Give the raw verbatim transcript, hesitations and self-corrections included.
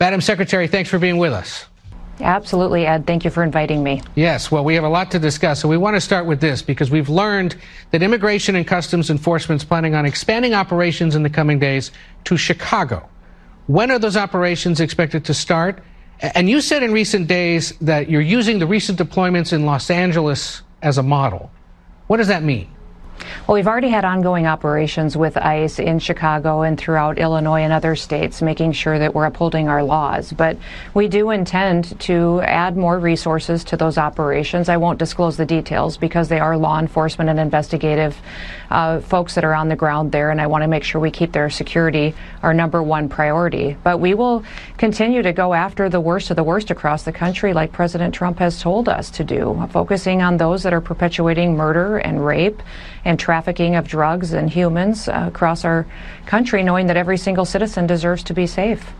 Madam Secretary, thanks for being with us. Absolutely, Ed. Thank you for inviting me. Yes, well, we have a lot to discuss, so we want to start with this because we've learned that Immigration and Customs Enforcement is planning on expanding operations in the coming days to Chicago. When are those operations expected to start? And you said in recent days that you're using the recent deployments in Los Angeles as a model. What does that mean? Well, we've already had ongoing operations with ICE in Chicago and throughout Illinois and other states, making sure that we're upholding our laws. But we do intend to add more resources to those operations. I won't disclose the details because they are law enforcement and investigative uh, folks that are on the ground there, and I want to make sure we keep their security our number one priority. But we will continue to go after the worst of the worst across the country, like President Trump has told us to do, focusing on those that are perpetuating murder and rape and trafficking of drugs and humans uh, across our country, knowing that every single citizen deserves to be safe.